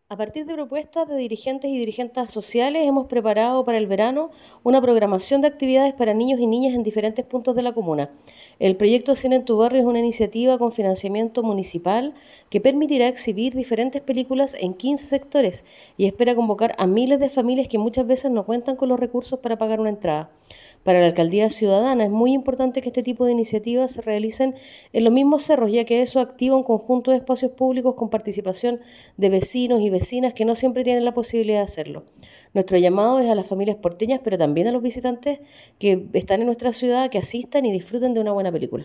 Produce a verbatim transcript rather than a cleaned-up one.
A partir de propuestas de dirigentes y dirigentes sociales, hemos preparado para el verano una programación de actividades para niños y niñas en diferentes puntos de la comuna. El proyecto Cine en tu Barrio es una iniciativa con financiamiento municipal que permitirá exhibir diferentes películas en quince sectores y espera convocar a miles de familias que muchas veces no cuentan con los recursos para pagar una entrada. Para la alcaldía ciudadana es muy importante que este tipo de iniciativas se realicen en los mismos cerros, ya que eso activa un conjunto de espacios públicos con participación de vecinos y vecinas que no siempre tienen la posibilidad de hacerlo. Nuestro llamado es a las familias porteñas, pero también a los visitantes que están en nuestra ciudad, que asistan y disfruten de una buena película.